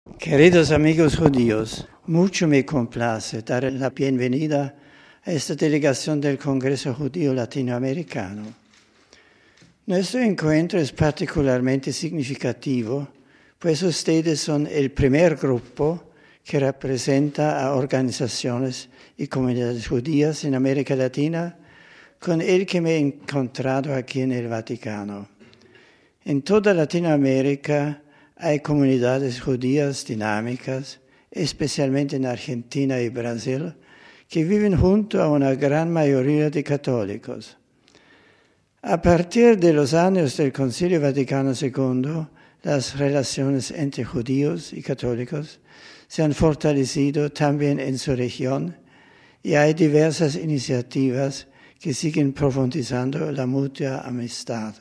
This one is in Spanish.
Queridos amigos judíos, mucho me complace dar la bienvenida a esta delegación del Congreso Judío Latinoamericano. Nuestro encuentro es particularmente significativo, pues ustedes son el primer grupo que representa a organizaciones y comunidades judías en América Latina con el que me he encontrado aquí en el Vaticano. En toda Latinoamérica hay comunidades judías dinámicas, especialmente en Argentina y Brasil, que viven junto a una gran mayoría de católicos. A partir de los años del Concilio Vaticano II, las relaciones entre judíos y católicos se han fortalecido también en su región y hay diversas iniciativas que siguen profundizando la mutua amistad.